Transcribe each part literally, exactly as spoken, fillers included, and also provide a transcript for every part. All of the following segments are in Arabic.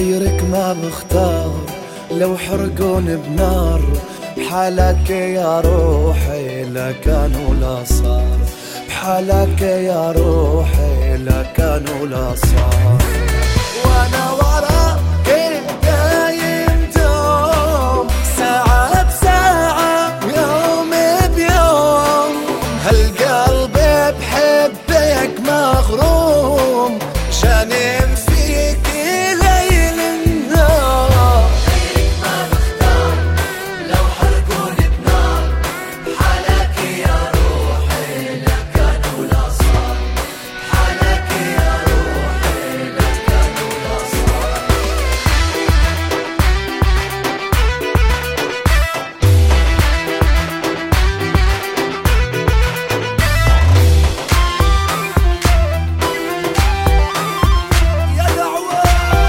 غيرك ما بختار، لو حرقون بنار بحالك يا روحي لا كان ولا صار، بحالك يا روحي لا كان ولا صار. وانا وراك دايم دوم، ساعة بساعة ويوم بيوم، هالقلب بحبك مغروم، جانم فيك ليل النهار. غيرك ما بختار، لو حرقون بنار بحالك يا روحي لا كان ولا صار، بحالك يا روحي لا كان ولا صار. يا دعوة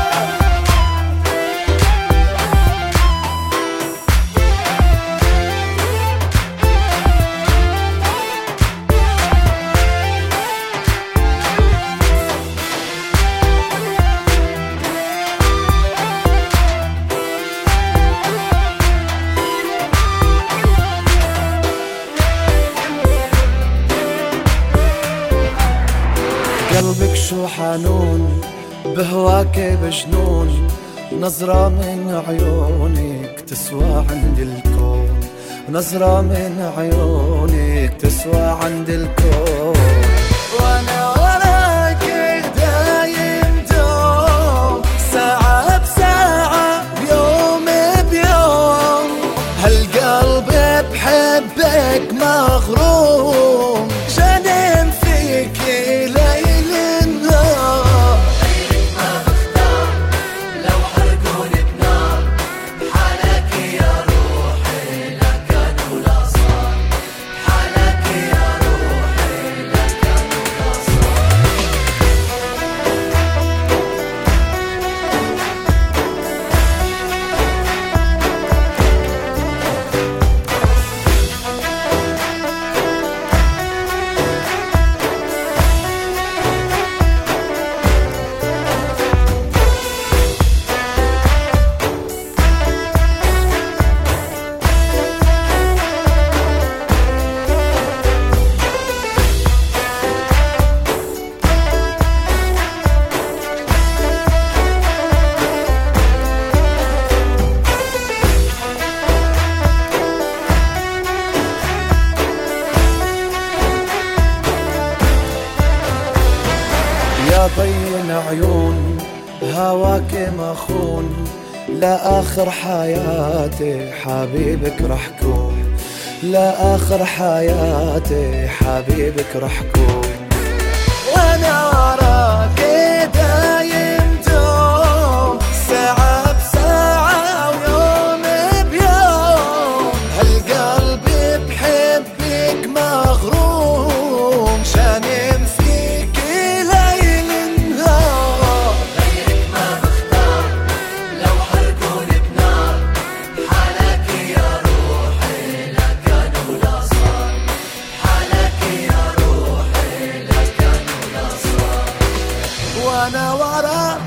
قلبك شو حنون، بهواك بجنون، نظرة من عيونك تسوى عند الكون، نظرة من عيونك تسوى عند الكون. وانا وراك دايم دوم، ساعة بساعة بيوم بيوم، هالقلب بحبك مغروم، جنم فيك ليل النهار. غيرك ما بختار، لو حرقون بنار بحالك يا روحي لا كان ولا صار، بحالك يا روحي لا كان ولا صار. يا ضين عيون هواك مخون، لا آخر حياتي حبيبك رح كون، لا آخر حياتي حبيبك رح كون. وانا وراك دايم دوم، ساعة بساعة ويوم بيوم، هالقلب بحبك مغروم، جانم فيك ليل النهار. غيرك ما بختار، لو حرقون بنار بحالك يا روحي لا كان ولا صار، بحالك يا روحي لا كان ولا صار. وانا وراك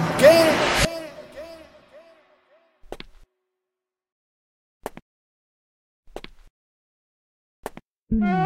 Mm-hmm.